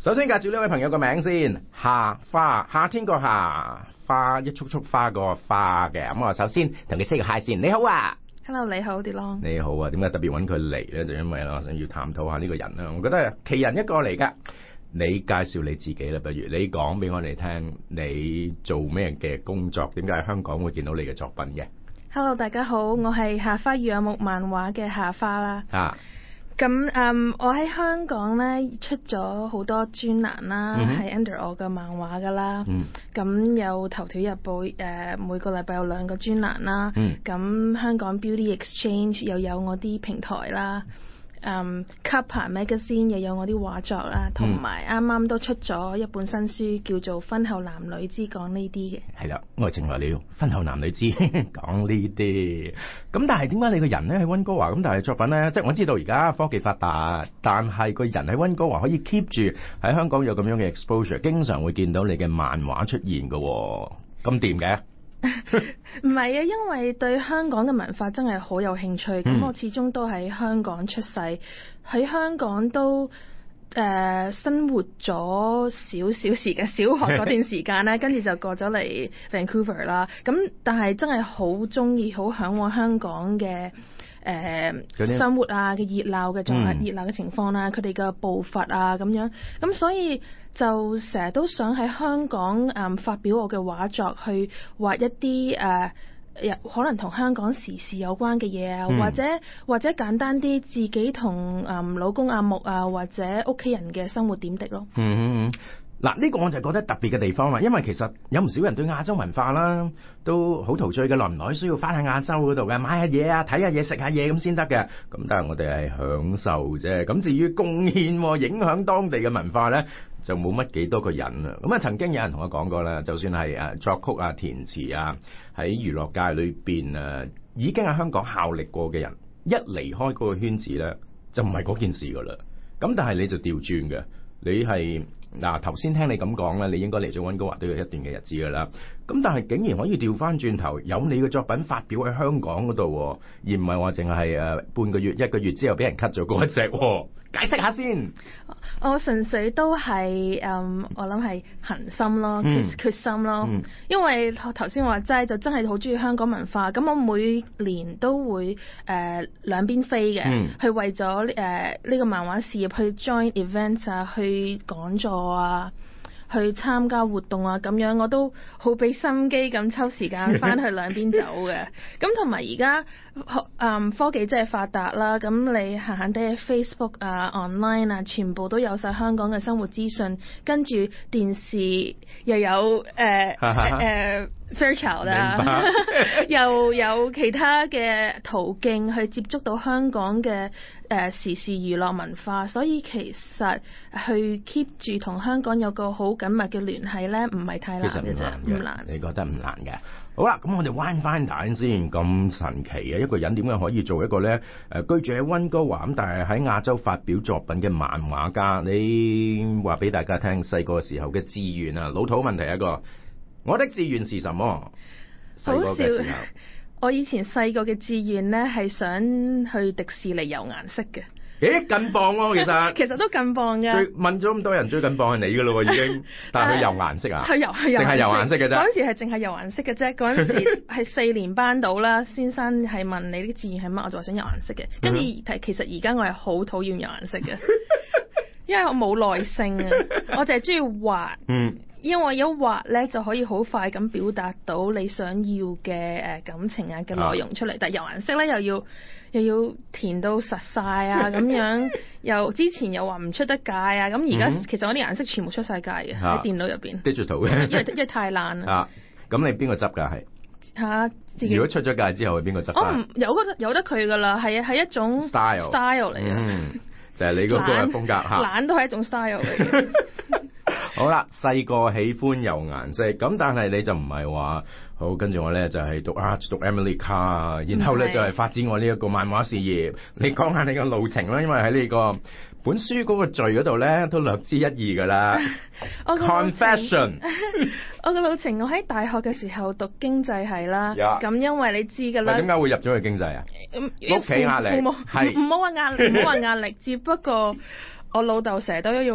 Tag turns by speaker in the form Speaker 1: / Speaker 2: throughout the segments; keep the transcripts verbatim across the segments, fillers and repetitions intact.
Speaker 1: 首先介紹呢位朋友個名先，夏花，夏天個夏，花一束束花個花嘅。咁我首先同佢 say 個 hi 先，你好啊
Speaker 2: ，Hello 你好 Delon，你
Speaker 1: 好啊，點解特別揾佢嚟咧？就因為我想要探討下呢個人啦，我覺得係奇人一個嚟噶。你介紹你自己啦，不如你講俾我哋聽，你做咩嘅工作？點解喺香港會見到你嘅作品嘅
Speaker 2: ？Hello 大家好，我係夏花與有木漫畫嘅夏花啦。
Speaker 1: 啊，
Speaker 2: 咁嗯，我喺香港咧出咗好多專欄啦，係、嗯、under 我嘅漫畫噶啦。咁、嗯、有頭條日報誒、呃，每個禮拜有兩個專欄啦。咁、嗯、香港 Beauty Exchange 又有我啲平台啦。嗯 Kappa Magazine 又有我啲畫作啦，同埋啱啱都出咗一本新書叫做《婚後男女之講呢啲》嘅。係啦，
Speaker 1: 愛情來了，婚後男女之講呢啲。咁但係點解你個人咧喺溫哥華咁，但係作品咧，即係我知道而家科技發達，但係個人喺溫哥華可以 keep 住喺香港有咁樣嘅 exposure， 經常會見到你嘅漫畫出現㗎喎，咁掂嘅？
Speaker 2: 唔係啊，因為對香港嘅文化真係好有興趣。咁、嗯、我始終都喺香港出世，喺香港都誒、呃、生活咗少少時間，小學嗰段時間咧，跟住就過咗嚟 Vancouver 啦。咁但係真係好中意、好向往香港嘅誒、呃、生活啊嘅熱鬧嘅狀態、熱鬧嘅情況啦，佢哋嘅步伐啊咁樣。咁所以就成日都想喺香港誒、嗯、發表我嘅畫作，去畫一啲誒、呃、可能同香港時事有關嘅嘢啊，或者或者簡單啲自己同誒、嗯、老公阿木啊，或者屋企人嘅生活點滴咯。
Speaker 1: 嗯嗯嗯。嗱，呢個我就覺得特別嘅地方啦，因為其實有唔少人對亞洲文化啦都好陶醉嘅，耐唔耐需要翻喺亞洲嗰度嘅買下嘢啊，睇下嘢，食下嘢咁先得嘅。咁但係我哋係享受啫，咁至於貢獻影響當地嘅文化咧，就冇乜幾多個人啊。咁啊，曾經有人同我講過啦，就算係誒作曲啊、填詞啊，喺娛樂界裏邊啊，已經喺香港效力過嘅人，一離開嗰個圈子咧，就唔係嗰件事噶啦。咁但係你就調轉嘅，你係。嗱，頭先聽你咁講咧，你應該嚟咗溫哥華都有一段嘅日子㗎啦。咁但係竟然可以調翻轉頭，有你嘅作品發表喺香港嗰度，而唔係話淨係誒半個月、一個月之後俾人 cut 咗嗰一隻。解釋下先。
Speaker 2: 我純粹都係誒、嗯，我諗係恆心咯，決決心咯。嗯、因為頭先我話齋，就真係好中意香港文化。咁我每年都會誒、呃、兩邊飛嘅，嗯、去為咗誒呢個漫畫事業去 join events 啊，去講座啊。去參加活動啊，咁樣我都好俾心機咁抽時間翻去兩邊走嘅。咁同埋而家誒科技真係發達啦，咁你閒閒哋 Facebook 啊、online 啊，全部都有晒香港嘅生活資訊，跟住電視又有誒誒 virtual 啦，又有其他嘅途徑去接觸到香港嘅誒、呃、時事娛樂文化，所以其實去 keep 住同香港有個好緊密嘅聯繫咧，唔係太難嘅啫，唔難，難。你覺得唔難嘅？
Speaker 1: 好啦，咁我哋彎翻蛋先，咁神奇嘅一個人點解可以做一個咧誒、呃、居住喺溫哥華咁，但係喺亞洲發表作品嘅漫畫家？你話俾大家聽，細個時候嘅志願啊，老土問題一個。我的志願是什麼？
Speaker 2: 好笑！我以前細個嘅志願咧係想去迪士尼遊顏色嘅。
Speaker 1: 咦，勁棒喎！其實
Speaker 2: 其實都勁棒嘅。
Speaker 1: 最問咗咁多人，最勁棒係你㗎咯喎，已經。但係佢遊顏色啊？
Speaker 2: 佢遊係遊，淨
Speaker 1: 係遊顏色嘅啫。
Speaker 2: 嗰陣時係淨係遊顏色嘅啫。嗰陣時係四年班到啦。先生係問你啲志願係乜，我就話想遊顏色嘅。跟住其實而家我係好討厭遊顏色嘅，因為我冇耐性啊，我淨係中意畫。嗯。因為一畫咧就可以好快咁表達到你想要嘅誒感情啊嘅內容出嚟，啊、但係油顏色咧又要又要填到實晒啊咁樣，又之前又話唔出得界啊，咁而家其實我啲顏色全部出晒界嘅喺、啊、電腦入邊
Speaker 1: digital 嘅，
Speaker 2: 因為因為太爛啦。
Speaker 1: 啊，咁你邊個執㗎係？嚇！如果出咗界之後，係邊個執？
Speaker 2: 我唔有得有得佢㗎啦，係啊係一種 style style 嚟嘅、嗯，
Speaker 1: 就係、是、你嗰個風格嚇。
Speaker 2: 懶都係一種 style 嚟嘅。
Speaker 1: 好啦，細個喜歡油顏色，咁但係你就唔係話好跟住我咧就係、是、讀 art 讀 Emily Carr， 然後咧就係、是、發展我呢一個漫畫事業。你講下你個路程啦，因為喺呢個本書嗰個序嗰度咧都略知一二噶啦。Confession，
Speaker 2: 我個路程，我喺大學嘅時候讀經濟系啦，咁、yeah. 因為你知噶啦。點解
Speaker 1: 會入咗去經濟啊？屋企壓力係，
Speaker 2: 唔好話壓力，唔好話壓力，只不過我老豆成日都要話。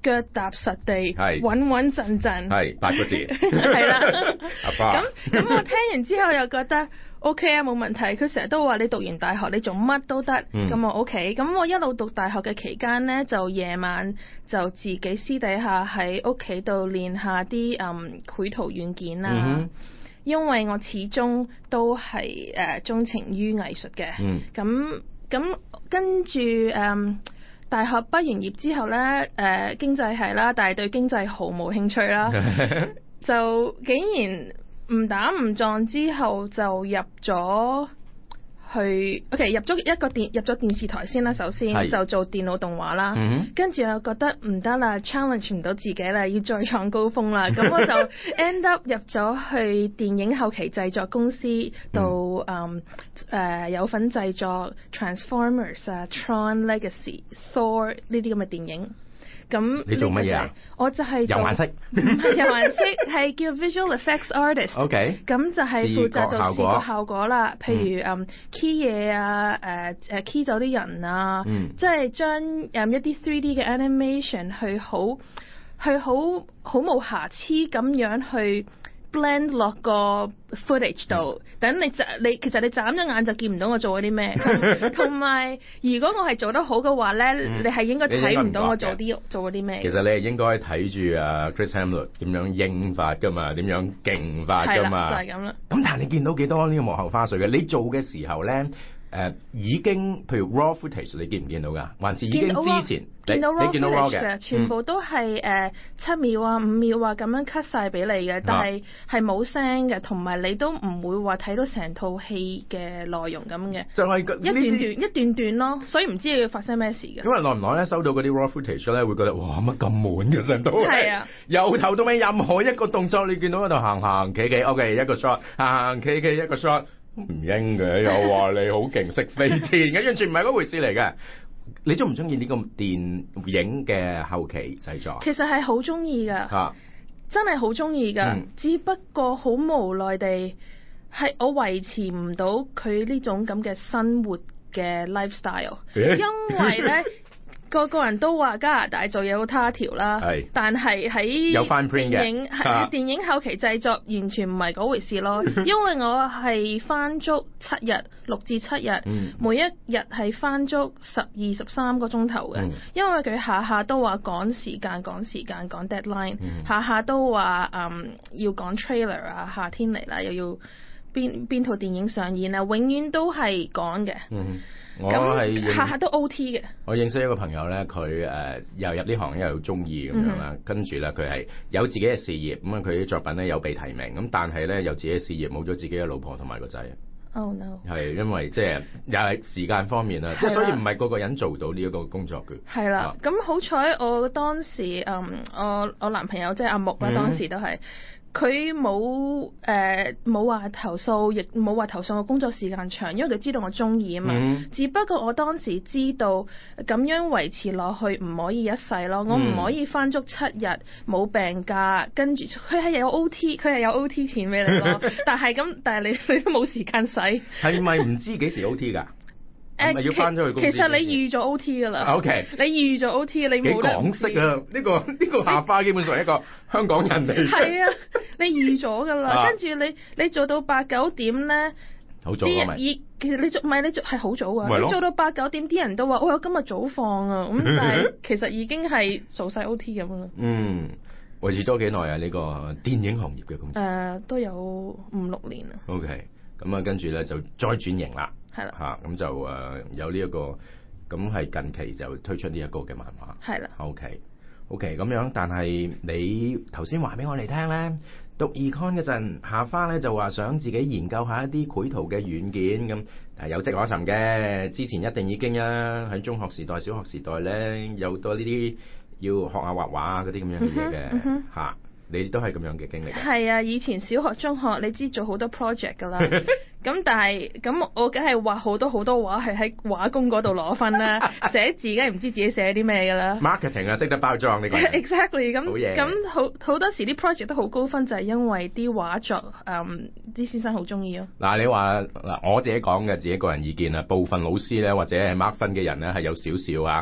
Speaker 2: 腳踏實地，穩穩陣陣，
Speaker 1: 係八個字，
Speaker 2: 係啦。
Speaker 1: 阿爸，
Speaker 2: 咁咁我聽完之後又覺得 OK 啊，冇問題。佢成日都話你讀完大學你做乜都得，咁、嗯、我 OK。咁我一路讀大學嘅期間呢，就夜晚就自己私底下喺屋企度練下啲嗯繪圖軟件啦。嗯、因為我始終都係誒鍾情於藝術嘅。咁咁跟住誒大學畢完業之後呢，誒、呃、經濟系啦，但係對經濟毫無興趣啦，就竟然誤打誤撞之後就入咗去 OK 入咗一個電入咗電視台先啦，首先就做電腦動畫啦，嗯、跟住又覺得唔得啦 challenge 唔到自己啦，要再創高峰啦，咁我就 end up 入咗去電影後期製作公司度，誒、嗯呃、有份製作 Transformers 啊 Tron Legacy Thor 呢啲咁嘅電影。咁
Speaker 1: 你做乜嘢啊？
Speaker 2: 我就係
Speaker 1: 油顏色，
Speaker 2: 唔係油顏色，係叫 visual effects artist。OK。咁就係負責做視覺效果啦，譬如嗯 key 嘢啊，誒誒 key 走啲人啊，嗯、即係將誒一啲 three D 嘅 animation 去好去好好冇瑕疵咁樣去 blend 落個 footage 度，等、嗯、你你其實你眨咗眼就見唔到我做咗啲咩，同埋如果我係做得好嘅話咧，嗯、你係應該睇唔到我做啲做嗰啲咩。其實
Speaker 1: 你係應該睇住啊 Chris Hemsworth 點樣應法㗎嘛，點樣勁法㗎嘛。係啦，就係咁啦。咁但係你見到幾多呢個幕後花絮嘅？你做嘅時候咧？誒、呃、已經，譬如 raw footage，你見唔見到㗎？還是已經之前
Speaker 2: 見到 raw
Speaker 1: 你見到 raw 嘅，
Speaker 2: 全部都係誒七秒啊、五秒啊咁樣 cut 晒俾你嘅，但係係冇聲嘅，同埋你都唔會話睇到成套戲嘅內容咁嘅。就係、是、一段段一段段咯，所以唔知要發生咩事嘅。
Speaker 1: 因為耐唔耐咧收到嗰啲 raw footage 咧，會覺得哇乜咁悶嘅成套戲。係啊，由頭到尾任何一個動作，你見到喺度行行企企 ，OK 一個 shot， 行行企企一個 shot。唔應嘅，又話你好勁識飛天嘅，完全唔係嗰回事嚟嘅。你中唔中意呢個電影嘅後期製作？
Speaker 2: 其實係好中意㗎，啊、真係好中意㗎。嗯、只不過好無奈地係我維持唔到佢呢種咁嘅生活嘅 lifestyle，欸、因為咧。個個人都話加拿大做嘢好他條啦，是但係喺電影喺、啊、電影後期製作完全唔係嗰回事咯。因為我係翻足七日，六至七日，嗯、每一日係翻足十二十三個鐘頭嘅。嗯、因為佢下下都話趕時間、趕時間、趕 deadline，、嗯、下下都話嗯要趕 trailer 啊，夏天嚟啦，又要邊邊套電影上演啊，永遠都係趕嘅。嗯我係下下都 O T 嘅。
Speaker 1: 我認識一個朋友咧，佢誒、呃、又入呢行又中意咁樣啦，嗯、跟住咧佢係有自己嘅事業，咁啊佢啲作品咧有被提名，咁但係咧有自己嘅事業，冇咗自己嘅老婆同埋個仔。
Speaker 2: Oh no！
Speaker 1: 係因為即係又係時間方面啦，即係所以唔係個個人做到呢一個工作嘅。係
Speaker 2: 啦，咁、啊、好彩我當時嗯我我男朋友即係阿木啦，嗯、當時都係。佢冇誒冇話投訴，亦冇話投訴我工作時間長，因為佢知道我中意啊嘛。嗯、只不過我當時知道咁樣維持落去唔可以一世咯，我唔可以返足七日冇病假，跟住佢係有 O T， 佢係有 O T 錢俾你咯。但係咁，但係你你都冇時間使。係
Speaker 1: 咪唔知幾時 O T 㗎？誒，係要翻咗去公司。
Speaker 2: 其實你預咗 O T 噶啦。O K。你預咗 O T， 你冇得。幾港式啊！呢個呢個夏花基本上係一個香港人嚟。係啊，你預咗噶啦，跟住你你做到八九點咧，
Speaker 1: 好早啊咪。
Speaker 2: 其實你做唔係你做係好早啊，你做到八九點，啲人都話：我有今日早放啊！咁但係其實已經係做晒 O T 咁啦。嗯，
Speaker 1: 維持咗幾耐啊？呢個電影行業嘅工作。
Speaker 2: 誒，都有五六年啦。
Speaker 1: O K，咁啊，跟住咧就再轉型啦。
Speaker 2: 係啦，
Speaker 1: 嚇咁、啊、就誒、呃、有呢、這、一個，咁係近期就推出呢一個嘅漫畫。
Speaker 2: 係啦。
Speaker 1: O K O K 咁樣，但係你頭先話俾我哋聽咧，讀 Econ 嗰陣，夏花咧就話想自己研究下一啲繪圖嘅軟件咁，係有跡可尋嘅。之前一定已經啊喺中學時代、小學時代咧有好多呢啲要學下畫畫嗰啲咁樣嘅嘢嘅嚇。你都係咁樣嘅經歷？
Speaker 2: 係啊，以前小學、中學你知做好多 project 㗎啦。咁但係咁我梗係畫好多好多畫，係喺畫工嗰度攞分啦。寫字梗係唔知自己寫啲咩㗎啦。
Speaker 1: Marketing 啊，識得包裝呢個。
Speaker 2: Exactly 咁咁好好多時啲 project 都好高分，就係因為啲畫作誒啲先生好中意咯。
Speaker 1: 嗱你話嗱我自己講嘅自己個人意見啊，部分老師咧或者係 mark 分嘅人咧係有少少啊。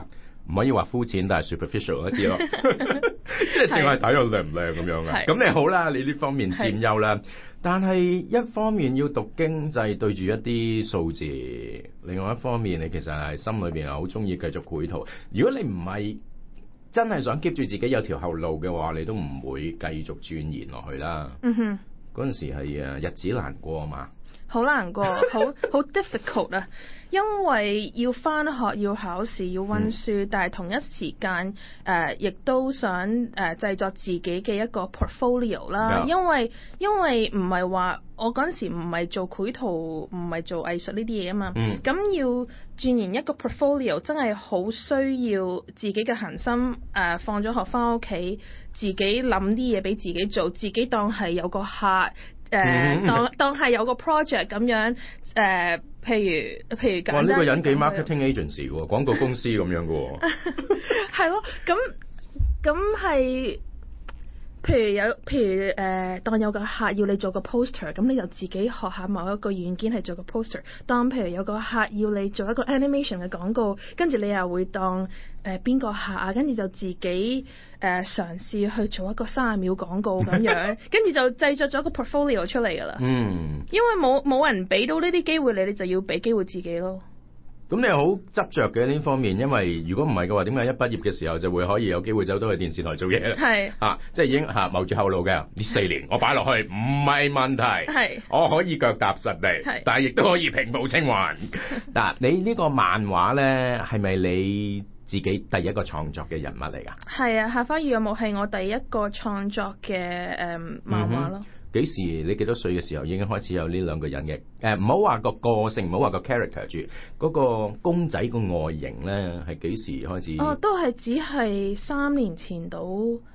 Speaker 1: 唔可以話膚淺，但係 superficial 一啲咯，即係淨係睇我靚唔靚咁樣嘅。咁你好啦，你呢方面佔優啦，但係一方面要讀經濟對住一啲數字，另外一方面你其實係心裏邊係好中意繼續繪圖。如果你唔係真係想 keep 住自己有條後路嘅話，你都唔會繼續鑽研落去啦。嗯哼，嗰陣時係誒日子難過啊嘛。
Speaker 2: 好難過，好好 difficult 啊！因為要返學、要考試、要溫書，嗯、但係同一時間誒，亦、呃、都想誒、呃、製作自己嘅一個 portfolio 啦。Yeah. 因為因為唔係話我嗰陣時唔係做繪圖，唔係做藝術呢啲嘢啊嘛。咁、嗯、要鑽研一個 portfolio， 真係好需要自己嘅恆心誒、呃，放咗學返屋企，自己諗啲嘢俾自己做，自己當係有個客。誒、呃嗯、當當係有個 project 咁樣誒、呃，譬如譬如簡單。哇！呢、呢個人幾 marketing agency 喎，廣告公司咁樣嘅喎。係咯，咁咁係。譬如有，譬如誒、呃，當有個客要你做個 poster，咁你就自己學下某一個軟件係做個 poster。當譬如有個客要你做一個 animation 嘅廣告，跟住你又會當誒邊、呃、個客啊，跟住就自己誒、呃、嘗試去做一個三十秒廣告咁樣，跟住就製作咗一個 portfolio 出嚟㗎啦。嗯。因為冇冇人俾到呢啲機會你，你就要俾機會自己咯。
Speaker 1: 咁你好執着嘅呢方面，因為如果唔係嘅話，點解一畢業嘅時候就會可以有機會走到去電視台做嘢咧？係啊，即係已經嚇謀住後路嘅呢四年，我擺落去唔係問題。係，我可以腳踏實地，但係亦都可以平步青雲。嗱，你呢個漫畫咧係咪你自己第一個創作嘅人物嚟㗎？
Speaker 2: 係啊，《下花與若木》係我第一個創作嘅誒、嗯、漫畫咯。
Speaker 1: 幾時你幾多歲嘅時候已經開始有呢兩個人嘅誒？唔好話個個性，唔好話個 character 住嗰個公仔個外形咧，係幾時開始？
Speaker 2: 哦，都係只係三年前到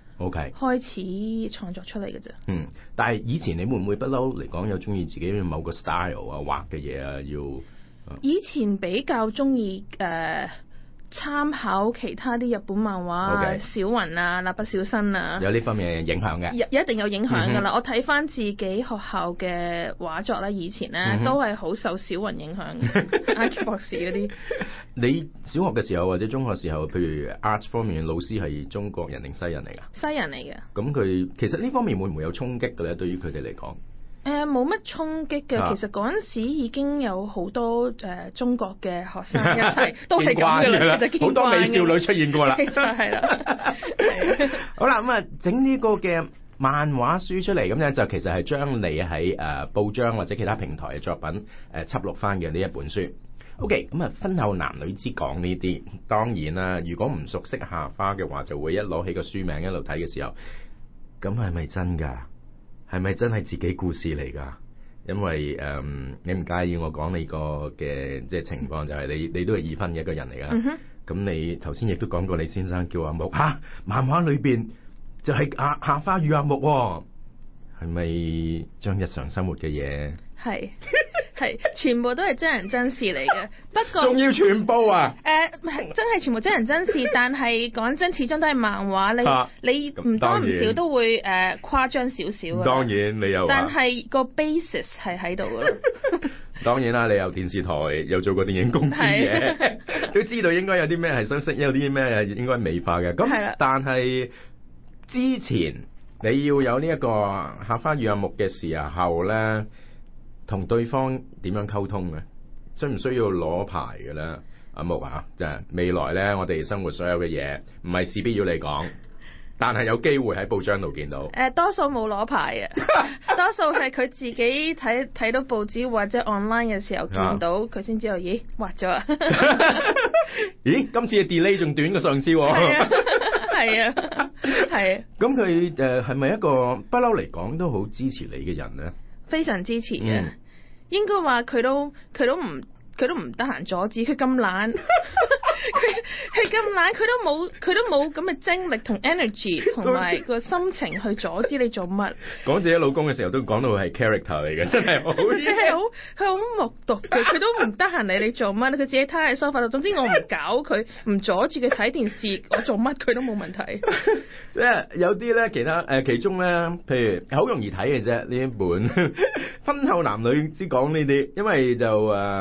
Speaker 1: OK
Speaker 2: 開始創作出嚟嘅啫。
Speaker 1: 嗯，但係以前你會唔會不嬲嚟講有中意自己某個 style 啊畫嘅嘢啊？要、啊、
Speaker 2: 以前比較中意誒。呃參考其他啲日本漫畫，okay. 小雲啊、蠟筆小新啊，
Speaker 1: 有呢方面嘅影響嘅，
Speaker 2: 有一定有影響㗎啦。Mm-hmm. 我睇翻自己學校嘅畫作咧，以前咧、mm-hmm. 都係好受小雲影響嘅，Arch 博士嗰啲。
Speaker 1: 你小學嘅時候或者中學時候，譬如 art 方面嘅老師係中國人定西人嚟㗎？
Speaker 2: 西人嚟嘅。咁
Speaker 1: 佢其實呢方面會唔會有衝擊嘅咧？對於佢哋嚟講？
Speaker 2: 誒冇乜衝擊嘅、啊，其實嗰陣時已經有好多誒、呃、中國嘅學生一齊都係咁嘅啦，其實
Speaker 1: 好多美少女出現過啦，
Speaker 2: 其實係啦。
Speaker 1: 好啦，咁啊整呢個嘅漫畫書出嚟，咁樣就其實係將你喺誒、呃、報章或者其他平台嘅作品誒、呃、輯錄翻嘅呢一本書。OK，咁啊婚後男女之講呢啲，當然啦，如果唔熟悉夏花嘅話，就會一攞起個書名一路睇嘅時候，咁係咪真㗎？係咪真係自己故事嚟㗎？因為誒、嗯，你唔介意我講你個嘅即係情況，就係你你都係已婚嘅一個人嚟㗎。咁、mm-hmm. 你頭先亦都講過，你先生叫阿木嚇，漫畫裏邊就係夏夏花與阿木喎、哦，係咪將日常生活嘅嘢？
Speaker 2: 係係，全部都係真人真事嚟嘅。不過
Speaker 1: 仲要全部啊？誒、呃，
Speaker 2: 真係全部真人真事，但係講真，始終都係漫畫。你、啊、你唔多唔少都會誒、呃、誇張少少。
Speaker 1: 當然你有，
Speaker 2: 但係個 basis 係喺度㗎啦。
Speaker 1: 當然啦，你有電視台，有做過電影公司嘅，都知道應該有啲咩係修飾，有啲咩係應該美化嘅。咁但係之前你要有呢一個夏花與阿木嘅時候咧，同對方點樣溝通嘅？需唔需要攞牌嘅咧？阿木啊，即係未來咧，我哋生活所有嘅嘢，唔係事必要你講，但係有機會喺報章度見到。誒、
Speaker 2: 呃，多數冇攞牌嘅，多數係佢自己睇睇到報紙或者 online 嘅時候見到，佢先知道，咦，畫咗啊！
Speaker 1: 咦，今次嘅 delay 仲短過上次喎。
Speaker 2: 係啊，係啊。咁
Speaker 1: 佢誒係咪一個不嬲嚟講都好支持你嘅人咧？
Speaker 2: 非常支持嘅、嗯，應該話佢都佢都唔佢都唔得閒阻止，佢咁懶，佢佢咁懶，佢都冇佢都冇咁嘅精力同 energy 同埋個心情去阻止你做乜。
Speaker 1: 講自己老公嘅時候都講到係 character 嚟嘅，真係好。佢係好
Speaker 2: 佢好目睹嘅，佢都唔得閒理你做乜，佢自己攤喺梳化度。總之我唔搞佢，唔阻住佢睇電視，我做乜佢都冇問題。
Speaker 1: 即係有啲咧，其他誒、呃、其中咧，譬如好容易睇嘅啫呢一本婚後男女之講呢啲，因為就誒。呃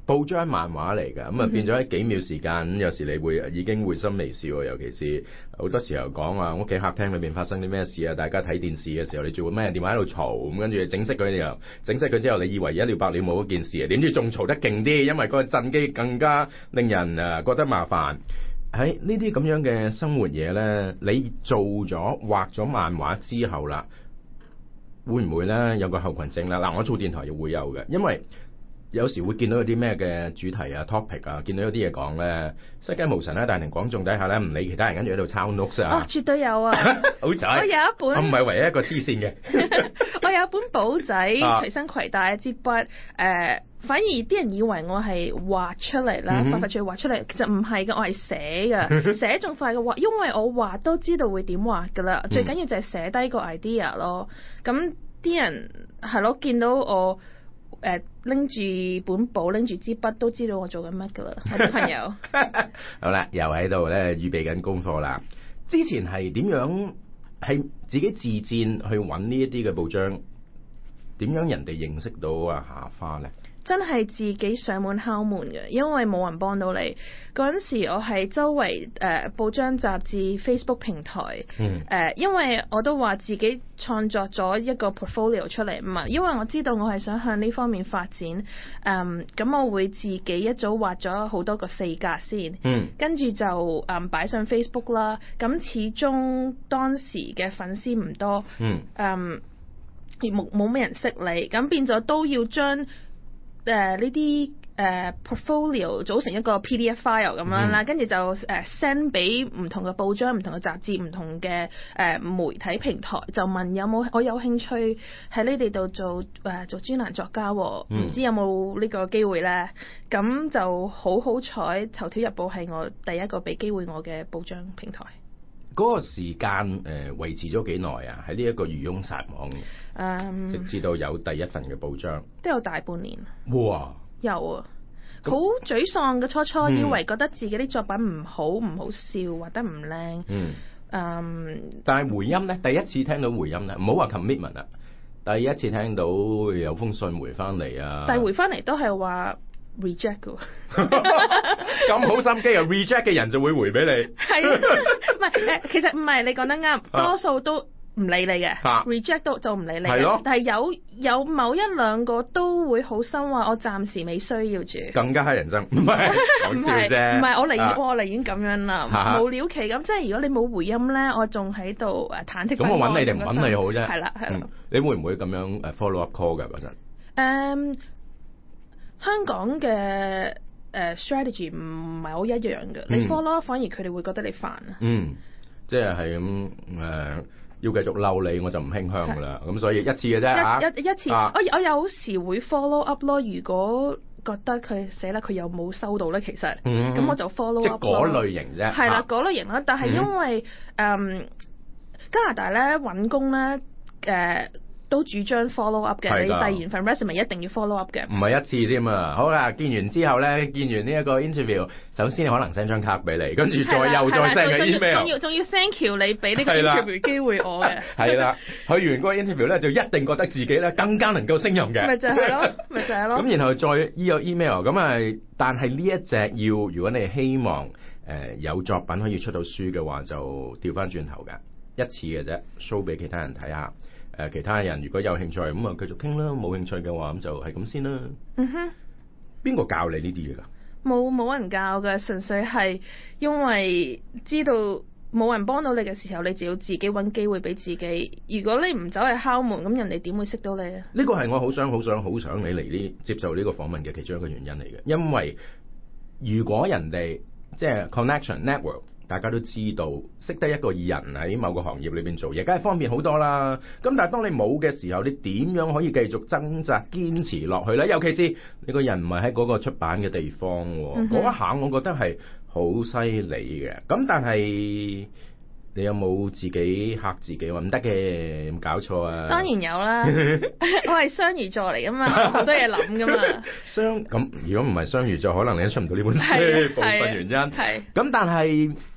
Speaker 1: 報章漫畫嚟㗎，咁啊變咗喺幾秒時間，咁有時你會已經會心微笑，尤其是好多時候講話屋企客廳裏邊發生啲咩事啊，大家睇電視嘅時候，你做咩電話喺度嘈，咁跟住整熄佢又整熄佢之後，你以為一了百了冇嗰件事啊，點知仲嘈得勁啲，因為個震機更加令人誒覺得麻煩。喺呢啲咁樣嘅生活嘢呢，你做咗畫咗漫畫之後啦，會唔會呢有個後群症啦？嗱，我做電台又會有嘅，因為有時會見到有啲咩嘅主題啊 topic 啊，見到有啲嘢講咧，失驚無神咧，大庭廣眾底下咧，唔理其他人，跟住喺度抄 notes 啊！
Speaker 2: 哦，絕對有啊！
Speaker 1: 好仔，
Speaker 2: 我有一本，
Speaker 1: 我唔係唯一一個黐線嘅。
Speaker 2: 我有一本簿仔隨身攜帶一支筆，誒、呃，反而啲人以為我係畫出嚟啦，發發出去畫出嚟，其實唔係嘅，我係寫嘅，寫仲快過畫，因為我畫都知道會點畫噶啦，最緊要就係寫低個 idea 咯。咁啲人係咯，見到我。誒拎住本簿拎住支筆都知道我做緊乜㗎啦，我朋友。
Speaker 1: 好啦，又喺度咧預備緊功課啦。之前係點樣係自己自薦去揾呢一啲嘅報章？點樣人哋認識到啊夏花咧？
Speaker 2: 真係自己上門敲門嘅，因為冇人幫到你。嗰陣時我係周圍誒、呃、報章雜誌 Facebook 平台，誒、嗯呃、因為我都話自己創作咗一個 portfolio 出嚟嘛，因為我知道我係想向呢方面發展，誒、嗯、咁我會自己一早畫咗好多個四格先，嗯、跟住就誒擺、嗯、上 Facebook 啦。咁始終當時嘅粉絲唔多，嗯，冇冇咩人識你，咁變咗都要將誒呢啲誒 portfolio 組成一個 P D F file 咁樣啦，跟住、嗯、就誒 send 俾唔同嘅報章、唔同嘅雜誌、唔同嘅誒、呃、媒體平台，就問有冇我有興趣喺呢啲度做誒、呃、做專欄作家，唔、嗯、知有冇呢個機會咧？咁就好好彩，頭條日報係我第一個俾機會我嘅報章平台。
Speaker 1: 嗰個時間誒、呃、維持咗幾耐啊？喺呢一個漁翁撒網，嗯、直至到有第一份嘅報章，
Speaker 2: 都有大半年。
Speaker 1: 哇！
Speaker 2: 有啊，好沮喪嘅初初，嗯、以為覺得自己啲作品唔好、唔好笑，畫得唔靚。嗯。嗯。但係回音咧，第一次聽到回音咧，唔好話 commitment 啊，第一次聽到有封信回翻嚟啊。但係回翻嚟都係話 reject 嘅。
Speaker 1: 咁好心機啊 ！reject 嘅人就會回俾你。係，
Speaker 2: 唔係誒，其實唔係你講得啱，多數都唔理你嘅、啊、，reject 到就唔理你嘅。咯但係有有某一兩個都會好心話，我暫時未需要住。更加乞人憎，唔係講笑啫。唔係我寧願、啊、我寧願咁樣啦，冇料期咁。即係如果你冇回音咧，我仲喺度誒忐忑。咁我揾你定唔揾你好啫？係啦係啦。你會唔會咁樣誒 follow up call 㗎嗰陣？誒，香港嘅。誒、uh, strategy 唔係好一樣嘅，嗯、你 follow 反而佢哋會覺得你煩啊。嗯，即係係咁誒，要繼續嬲你，我就唔傾向㗎啦。咁是所以一次嘅啫一一,一次，啊、我我有時會 follow up 咯。如果覺得佢寫啦，佢又冇收到咧，其實，咁、嗯、我就 follow up 咯。即係嗰類型啫。係啦，嗰類型啦。但係因為誒、嗯嗯、加拿大咧揾工咧誒。呃都主張 follow up 嘅，的你遞完份 resume 一定要 follow up 嘅。唔係一次添啊！好啦，見完之後咧，見完呢一個 interview，首先你可能 send 張卡俾你，跟住再又再 send 個 email，仲要仲要 thank you 你俾呢個 interview 機會我嘅。係啦，去完嗰個 interview 咧，就一定覺得自己咧更加能夠勝任嘅。咪就係咯，咪就係咯。咁然後再依個 email，咁啊，但係呢一隻要，如果你希望誒、呃、有作品可以出到書嘅話，就調翻轉頭嘅一次嘅啫 ，show 俾其他人睇下。誒其他人如果有興趣咁啊，繼續傾啦；冇興趣嘅話咁就係咁先啦。嗯哼，邊個教你呢啲嘢㗎？冇冇人教㗎，純粹係因為知道冇人幫到你嘅時候，你就要自己揾機會俾自己。如果你唔走去敲門，咁人哋點會識到你啊？呢個係我好想、好想、好想你嚟呢接受呢個訪問嘅其中一個原因嚟嘅。因為如果人哋即係 connection network。大家都知道，識得一個人喺某個行業裏邊做嘢，梗係方便好多啦。咁但係當你冇嘅時候，你點樣可以繼續掙扎堅持落去呢？尤其是你個人唔係喺嗰個出版嘅地方，嗰、嗯、哼一下我覺得係好犀利嘅。咁但係你有冇自己嚇自己話唔得嘅？有冇搞錯啊？當然有啦，我係雙魚座嚟噶嘛，好多嘢諗噶嘛。雙咁如果唔係雙魚座，可能你都出唔到呢本書，部分原因係。咁但係。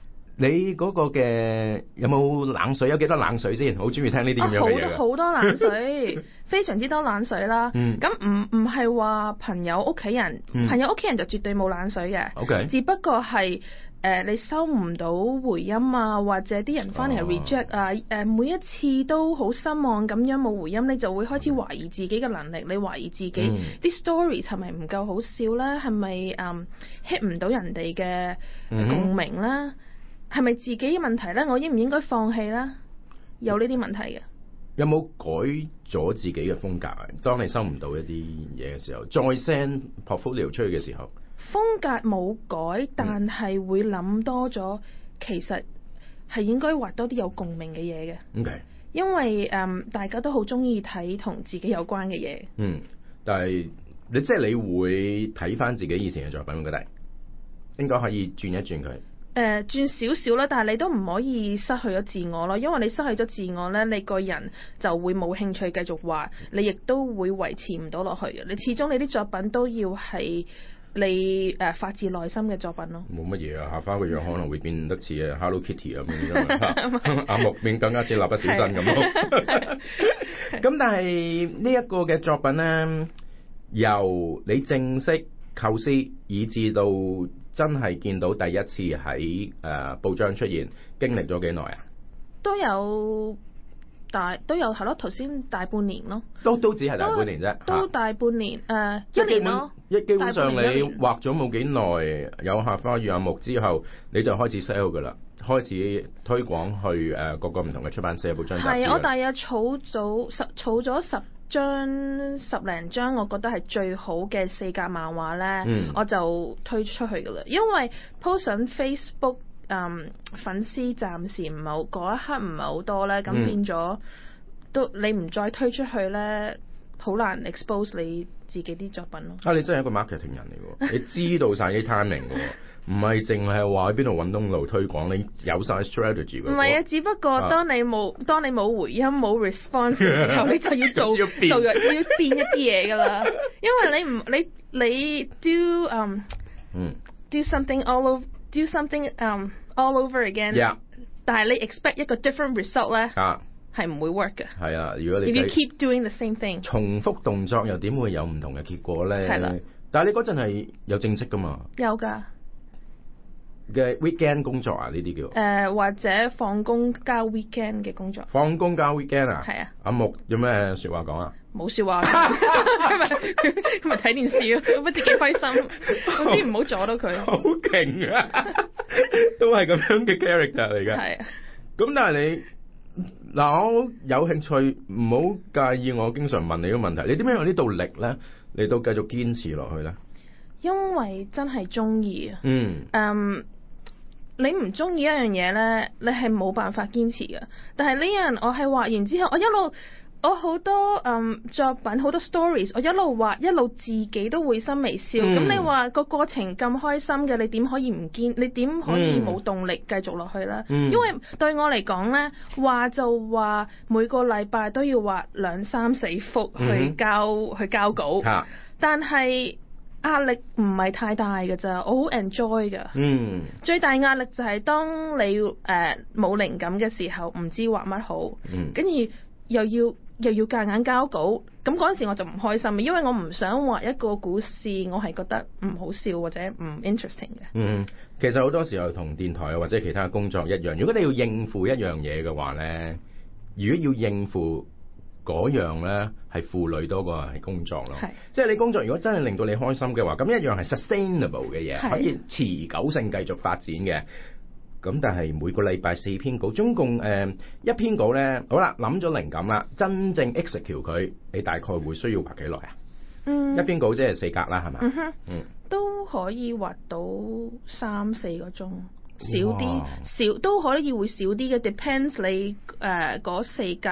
Speaker 1: 你嗰個嘅有冇冷水？有幾多冷水先？好中意聽呢啲咁樣嘅嘢。
Speaker 2: 好多好多冷水，非常之多冷水啦。咁唔唔係話朋友屋企人，
Speaker 1: 嗯、
Speaker 2: 朋友屋企人就絕對冇冷水嘅。
Speaker 1: OK，
Speaker 2: 只不過係。誒、呃，你收唔到回音啊，或者啲人翻嚟係 reject 啊，誒、呃，每一次都好失望咁樣冇回音，你就會開始懷疑自己嘅能力，你懷疑自己啲、嗯、stories 係咪唔夠好笑咧？係咪誒 hit 唔到人哋嘅共鳴咧？係咪、嗯、自己嘅問題咧？我應唔應該放棄咧？有呢啲問題嘅。有冇
Speaker 1: 改咗自己嘅風格啊？當你收唔到一啲嘢嘅時候，再 send portfolio 出去嘅時候。
Speaker 2: 風格冇改，但係會諗多咗，其實係應該畫多啲有共鳴嘅嘢嘅。
Speaker 1: Okay.
Speaker 2: 因為誒、嗯、大家都好中意睇同自己有關嘅嘢。
Speaker 1: 嗯，但係你即係你會睇翻自己以前嘅作品，我覺得應該可以轉一轉佢。誒、
Speaker 2: 呃，轉少少啦，但係你都唔可以失去咗自我咯，因為你失去咗自我咧，你個人就會冇興趣繼續畫，你亦都會維持唔到落去嘅。你始終你啲作品都要係。你誒、呃、發自內心嘅作品咯，冇乜嘢啊！下花個樣可能會變得似誒 Hello Kitty 咁樣，阿木變更加似蠟筆小新咁咯。咁但係呢一個嘅作品咧，由你正式構思，以至到真係見到第一次喺誒、呃、報章出現，經歷咗幾耐啊？都有。大都有係咯，頭先大半年咯，都都只係大半年啫，都大半年誒、呃、一年咯。一基本上你畫咗冇幾耐，有客花與阿木之後，你就開始 sell 㗎啦，開始推廣去誒、呃、各個唔同嘅出版社報章雜誌。係，我大約儲咗十儲咗十張十零張，我覺得係最好嘅四格漫畫咧，嗯、我就推出去㗎啦，因為 post 上 Facebook。嗯，粉絲暫時唔係好，嗰一刻唔係好多咧，咁變咗、嗯、都你唔再推出去咧，好難 expose 你自己啲作品咯。啊，你真係一個 marketing 人嚟喎，你知道晒啲 timing 嘅喎，唔係淨係話喺邊度揾東路推廣，你有晒 strategy 嘅。唔係啊，只不過當你冇、啊、當你冇回音冇 response 嘅時候，你就要做要變做要變一啲嘢㗎啦，因為你唔你你 do 嗯、um, 嗯 do something all over do something um all over again，yeah. 但係你 expect 一個 different result 咧，係唔、啊、會 work 嘅。係啊，如果你 if you keep doing the same thing，重複動作又點會有唔同嘅結果咧？係啦，但係你嗰陣係有正職噶嘛？有㗎嘅 weekend 工作啊，呢啲叫誒、呃、或者放工交 weekend 嘅工作。放工交 weekend 啊？係啊。阿木有咩説話講啊？冇説話，佢咪佢咪睇電視咯，咁咪自己開心。總之唔好阻到佢。好勁啊！都係咁樣嘅 character 嚟㗎。係啊。咁但係你嗱，我有興趣，唔好介意我經常問你個問題。你點樣有呢度力咧，嚟到繼續堅持落去咧？因為真係中意啊。嗯。嗯。Um, 你唔中意一樣嘢咧，你係冇辦法堅持嘅。但係呢樣我係畫完之後，我一路我好多嗯作品好多 stories，我一路畫一路自己都會心微笑。咁、嗯、你話個過程咁開心嘅，你點可以唔堅？你點可以冇動力繼續落去咧？嗯、因為對我嚟講咧，畫就話每個禮拜都要畫兩三四幅去交、嗯、去交稿，啊、但係壓力唔係太大㗎咋，我好 enjoy 㗎。嗯，最大壓力就係當你誒冇靈感嘅時候，唔知畫乜好，跟住、嗯、又要又要夾硬交稿，咁嗰陣時我就唔開心，因為我唔想畫一個故事，我係覺得唔好笑或者唔 interesting 嘅。嗯，其實好多時候同電台或者其他工作一樣，如果你要應付一樣嘢嘅話咧，如果要應付嗰樣咧係負累多過係工作咯，是即係你工作如果真係令到你開心嘅話，咁一樣係 sustainable 嘅嘢，是可以持久性繼續發展嘅。咁但係每個禮拜四篇稿，總共誒、呃、一篇稿咧，好啦，諗咗靈感啦，真正 execute 佢，你大概會需要畫幾耐啊？嗯，一篇稿即係四格啦，係嘛？嗯哼，嗯，都可以畫到三四個鐘，少啲少都可以會少啲嘅，depends 你誒嗰、呃、四格。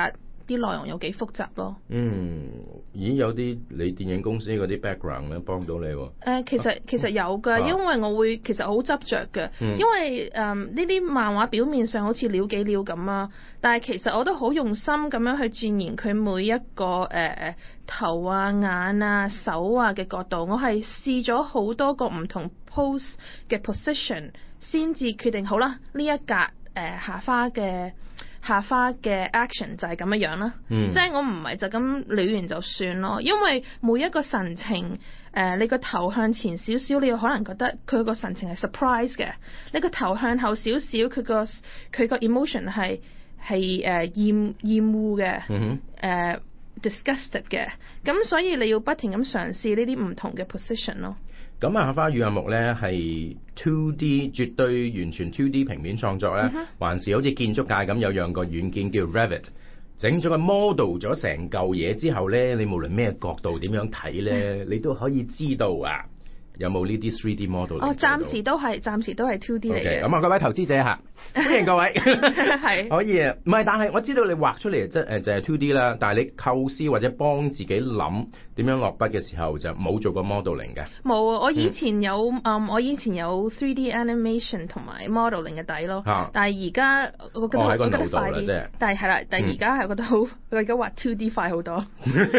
Speaker 2: 啲內容有幾複雜咯。
Speaker 1: 嗯，咦有啲你電影公司嗰啲 background 咧幫到你喎？誒、
Speaker 2: 呃，其實其實有㗎，啊、因為我會其實好執着嘅，嗯、因為誒呢啲漫畫表面上好似了幾了咁啊，但係其實我都好用心咁樣去鑽研佢每一個誒誒、呃、頭啊、眼啊、手啊嘅角度，我係試咗好多個唔同 pose 嘅 position 先至決定好啦，呢一格誒、呃、夏花嘅。夏花嘅 action 就係咁樣樣啦，嗯、即係我唔係就咁捋完就算咯，因為每一個神情，誒、呃、你個頭向前少少，你有可能覺得佢個神情係 surprise 嘅；你個頭向後少少，佢個佢個 emotion 係係誒厭厭惡嘅，誒、嗯哼呃、disgusted 嘅，咁所以你要不停咁嘗試呢啲唔同嘅 position 咯。
Speaker 1: 咁啊，夏花與阿木咧係 two D 絕對完全 two D 平面創作咧，嗯、哼還是好似建築界咁有樣個軟件叫 Revit， 整咗個 model 咗成嚿嘢之後咧，你無論咩角度點樣睇咧，你都可以知道啊，有冇呢啲 three D model？
Speaker 2: 哦，暫時都係暫時都係 two D 嚟嘅。
Speaker 1: 咁啊，各位投資者嚇，歡迎各位，
Speaker 2: 係
Speaker 1: 可以啊。唔係，但係我知道你畫出嚟即誒就係 two D 啦，但係你構思或者幫自己諗點樣落筆嘅時候就冇做過 modeling 嘅。
Speaker 2: 冇啊，我以前有嗯，嗯，我以前有 three D animation 同埋 modeling 嘅底咯。啊、但係而家我覺得我覺得快啲。但係係啦，但係而家係覺得好，嗯、我而家畫 two D 快好多。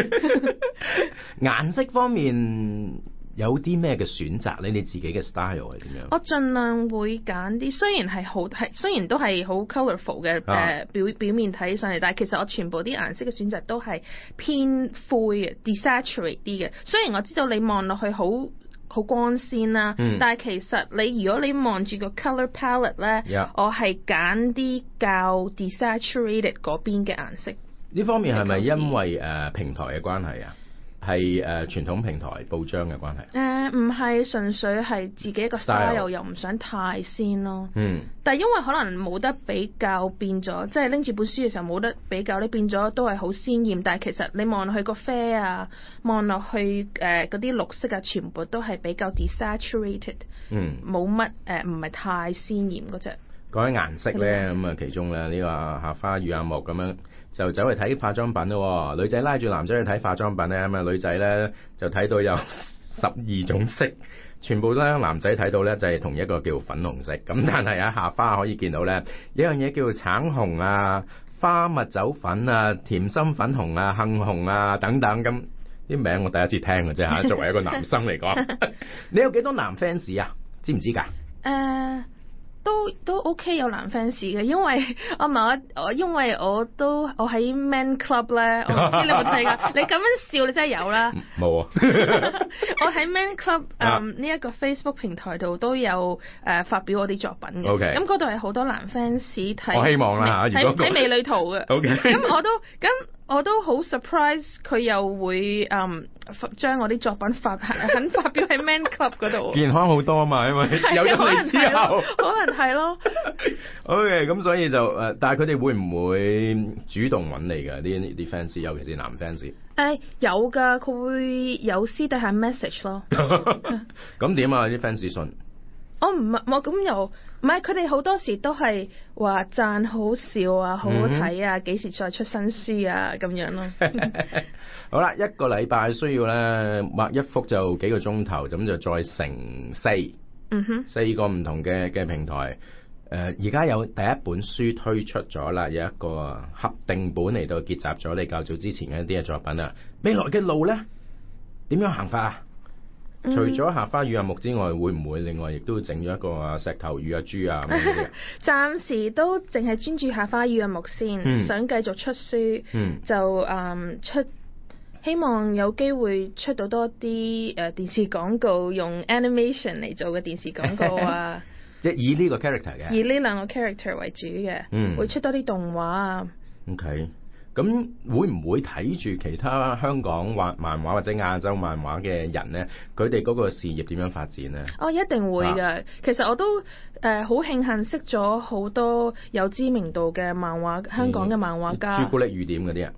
Speaker 1: 顏色方面。有啲咩嘅選擇咧？你自己嘅 style 係點樣？
Speaker 2: 我盡量會揀啲，雖然係好係，雖然都係好 colourful 嘅誒、呃、表表面睇上嚟，但係其實我全部啲顏色嘅選擇都係偏灰嘅 desaturate 啲嘅。雖然我知道你望落去好好光鮮啦，嗯、但係其實你如果你望住個 colour palette 咧，Yeah. 我係揀啲較 desaturated 嗰邊嘅顏色。
Speaker 1: 呢方面係咪因為誒、呃、平台嘅關係啊？係誒、呃、傳統平台報章嘅關係？誒
Speaker 2: 唔係，純粹係自己一個 style 又唔想太鮮咯。嗯。但係因為可能冇得比較變咗，即係拎住本書嘅時候冇得比較，你變咗都係好鮮豔。但係其實你望落去個啡啊，望落去誒嗰啲綠色啊，全部都係比較 desaturated。嗯。冇乜誒，唔係太鮮豔嗰隻。
Speaker 1: 講起顏色咧，咁啊其中咧呢、呢個夏花與阿木咁樣。就走去睇化妝品咯，女仔拉住男仔去睇化妝品咧，咁啊女仔咧就睇到有十二種色，全部咧男仔睇到咧就係同一個叫粉紅色，咁但係啊夏花可以見到咧有樣嘢叫橙紅啊、花蜜酒粉啊、甜心粉紅啊、杏紅啊等等，咁啲名我第一次聽嘅啫嚇，作為一個男生嚟講，你有幾多男 fans 啊？知唔知㗎？誒。
Speaker 2: Uh都都 OK 有男 fans 嘅，因為我唔係我我因為我都我喺 Man Club 咧，我唔知你有冇睇㗎？你咁樣笑你真係有啦。冇啊！我喺 Man Club 誒呢一個 Facebook 平台度都有誒、呃、發表我啲作品嘅。OK。咁嗰度係好多男 fans 睇。我希望啦嚇，如果睇美女圖嘅。OK。咁我都咁。我都好 surprise 佢又會嗯將我啲作品發肯發表喺 Man Club 嗰度。健康好多啊嘛，因為有咗你之後，可能係咯。OK，咁所以就誒、呃，但係佢哋會唔會主動揾你㗎？啲啲 fans，尤其是男 fans。誒、呃、有㗎，佢會有私底下 message 咯。咁點啊？啲 fans 信？我唔係，我咁又唔係，佢哋好多時都係話讚好笑啊，好好睇啊，幾時再出新書啊咁樣咯。好啦，一個禮拜需要咧畫一幅就幾個鐘頭，咁就再乘四，嗯哼，四個唔同嘅嘅平台。誒、呃，而家有第一本書推出咗啦，有一個合訂本嚟到結集咗你較早之前嘅一啲嘅作品啊。未來嘅路咧點樣行法啊？除咗夏花與阿木之外，會唔會另外亦都整咗一個啊石頭與阿豬啊？暫時都淨係專注夏花與阿木先，嗯、想繼續出書，嗯、就誒、um, 出，希望有機會出到多啲誒、uh, 電視廣告，用 animation 嚟做嘅電視廣告啊！即係以呢個 character 嘅，以呢兩個 character 為主嘅，嗯、會出多啲動畫啊。OK。咁會唔會睇住其他香港畫漫畫或者亞洲漫畫嘅人呢？佢哋嗰個事業點樣發展呢？哦，一定會㗎。啊、其實我都誒好、呃、慶幸識咗好多有知名度嘅漫畫，香港嘅漫畫家。朱古力雨點嗰啲啊？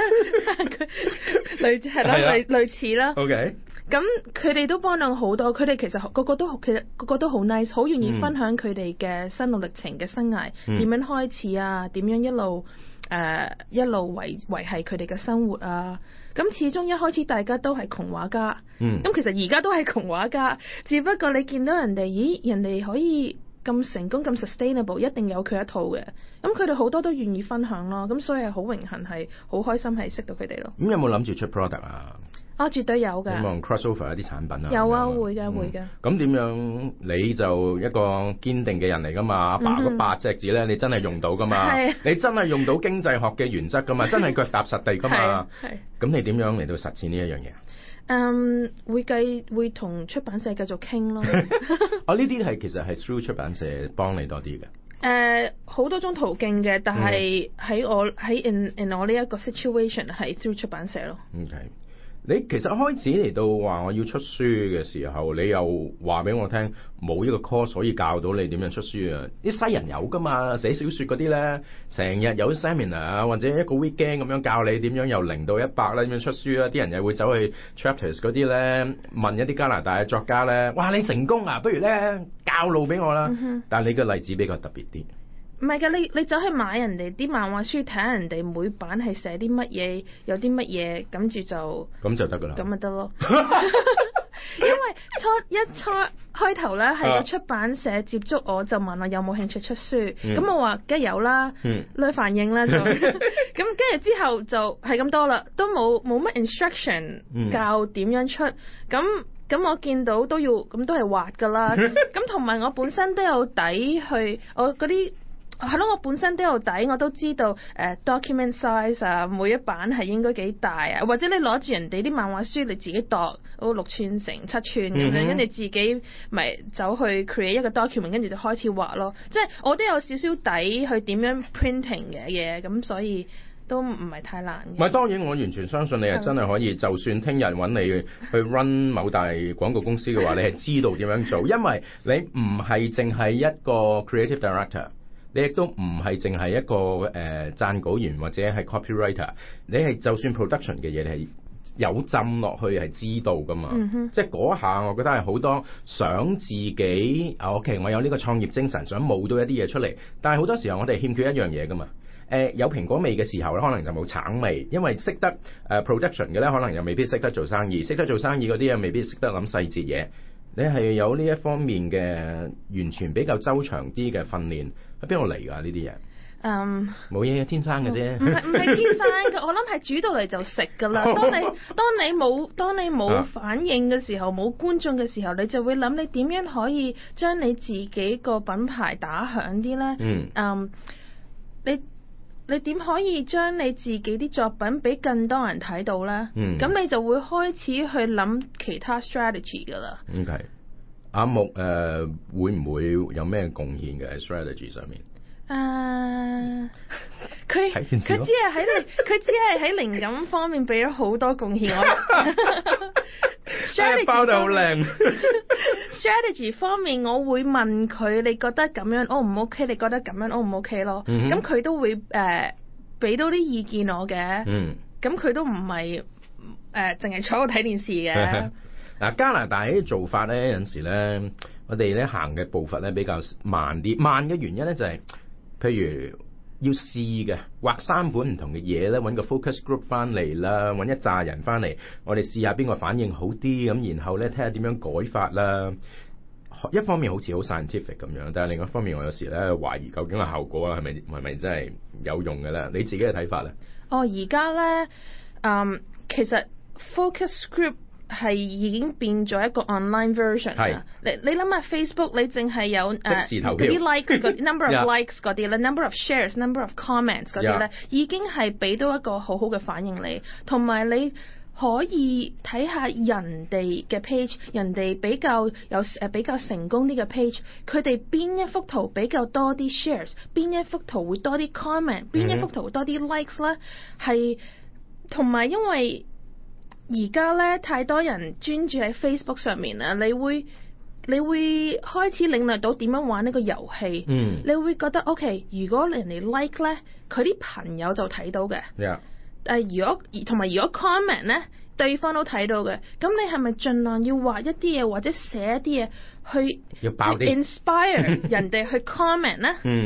Speaker 2: 類似係啦，類類似啦。OK。咁佢哋都幫到好多，佢哋其實個個都其實個個都好 nice， 好願意分享佢哋嘅心路歷程嘅生涯，點、嗯、樣開始啊，點樣一路呃、一路維維係佢哋嘅生活啊。咁始終一開始大家都係窮畫家，咁、嗯、其實而家都係窮畫家，只不過你見到人哋，咦，人哋可以咁成功咁 sustainable， 一定有佢一套嘅。咁佢哋好多都願意分享咯，咁所以係好榮幸，係好開心係識到佢哋咯。
Speaker 1: 咁有冇諗住出 product 啊？
Speaker 2: 啊，絕對有㗎。希
Speaker 1: 望 crossover 一啲產品啊。
Speaker 2: 有啊，會嘅，會嘅。
Speaker 1: 咁點樣？你就一個堅定嘅人嚟㗎嘛？阿爸嗰八隻字咧，你真係用到㗎嘛？係。你真係用到經濟學嘅原則㗎嘛？真係腳踏實地㗎嘛？係。咁你點樣嚟到實踐呢一樣嘢？
Speaker 2: 嗯，會繼會同出版社繼續傾咯。
Speaker 1: 哦，呢啲係其實係 through 出版社幫你多啲嘅。
Speaker 2: 誒，好多種途徑嘅，但係喺我喺 in in 我呢一個 situation 係 through 出版社咯。Okay。
Speaker 1: 你其實開始嚟到話我要出書嘅時候，你又話俾我聽冇一個 course 可以教到你點樣出書啊！啲西人有噶嘛，寫小說嗰啲咧，成日有 seminar 啊，或者一個 weekend 咁樣教你點樣由零到一百啦，點樣出書啊！啲人又會走去 chapters 嗰啲咧，問一啲加拿大嘅作家咧，哇！你成功啊，不如咧教路俾我啦。嗯、但係你嘅例子比較特別啲。
Speaker 2: 唔係㗎，你你走去買人哋啲漫畫書，睇下人哋每版係寫啲乜嘢，有啲乜嘢，跟住就咁
Speaker 1: 就得㗎啦。
Speaker 2: 咁咪得咯。因為初一初開頭咧，係個出版社接觸我，就問我有冇興趣出書。咁、嗯、我話梗係有啦，女、嗯、反應啦就。咁跟住之後就係咁多啦，都冇冇乜 instruction 教點樣出。咁、嗯咁我見到都要，咁都係畫㗎啦。咁同埋我本身都有底去，我嗰啲係咯，我本身都有底，我都知道誒、uh, document size 啊，每一版係應該幾大啊，或者你攞住人哋啲漫畫書，你自己度嗰六寸乘七寸咁樣，跟住自己咪走去 create 一個 document， 跟住就開始畫咯。即係我都有少少底去點樣 printing 嘅嘢，咁所以都唔係太難嘅。
Speaker 1: 唔係，當然我完全相信你係真係可以，就算聽日揾你去 run 某大廣告公司嘅話，你係知道點樣做，因為你唔係淨係一個 creative director。你亦都唔係淨係一個誒、呃、撰稿員或者係 copywriter， 你係就算 production 嘅嘢，你係有浸落去係知道噶嘛。嗯、即係嗰下，我覺得係好多想自己 OK，我有呢個創業精神，想冒到一啲嘢出嚟。但係好多時候我哋欠缺一樣嘢噶嘛。誒、呃、有蘋果味嘅時候咧，可能就冇橙味，因為識得誒、呃、production 嘅咧，可能又未必識得做生意，識得做生意嗰啲又未必識得諗細節嘢。你係有呢一方面嘅完全比較周詳啲嘅訓練。喺邊度嚟㗎呢啲嘢？嗯，冇嘢，天生嘅啫。唔係唔係天生嘅，我諗係煮到嚟就食㗎啦。當你當你冇當你冇反應嘅時候，冇觀眾嘅時候，你就會諗你點樣可以將你自己個品牌打響啲咧？嗯，嗯，你你點可以將你自己啲作品俾更多人睇到咧？嗯，咁你就會開始去諗其他 strategy 㗎啦。OK。阿木誒、呃、會唔會有咩貢獻嘅喺 strategy 上面？誒，佢佢只係喺佢只係喺靈感方面俾咗好多貢獻我。strategy 包得好靚。strategy 方面，我會問佢：你覺得咁樣 O 唔 OK？你覺得咁樣 O 唔 OK 咯？咁、嗯、佢都會誒俾到啲意見我嘅。嗯。咁佢都唔係誒淨係坐喺度睇電視嘅。嗱，加拿大啲做法咧，有陣時咧，我哋咧行嘅步伐咧比較慢啲。慢嘅原因咧就係、是，譬如要試嘅畫三本唔同嘅嘢咧，揾個 focus group 翻嚟啦，揾一紮人翻嚟，我哋試下邊個反應好啲，咁然後咧睇下點樣改法啦。一方面好似好 scientific 咁樣，但係另一方面我有時咧懷疑究竟個效果啊係咪係咪真係有用嘅咧？你自己嘅睇法咧？哦，而家咧，嗯，其實 focus group係已經變咗一個 online version 啦。你你諗下 Facebook，你淨係有誒嗰啲 likes 嗰 number of likes 嗰啲咧，number of shares，number of comments 嗰啲咧，已經係俾到一個好好嘅反應你，同埋你可以睇下人哋嘅 page， 人哋比較有誒比較成功啲嘅 page， 佢哋邊一幅圖比較多啲 shares， 邊一幅圖會多啲 comment， 邊一幅圖會多啲 likes 咧，係同埋因為。而家咧太多人專注喺 Facebook 上面啦，你會你會開始領略到點樣玩呢個遊戲。嗯，你會覺得 OK， 如果人哋 like 咧，佢啲朋友就睇到嘅。Yeah. 但係如果同埋如果 comment 咧，對方都睇到嘅，咁你係咪盡量要畫一啲嘢或者寫一啲嘢去要爆啲 inspire 人哋去 comment 咧？嗯。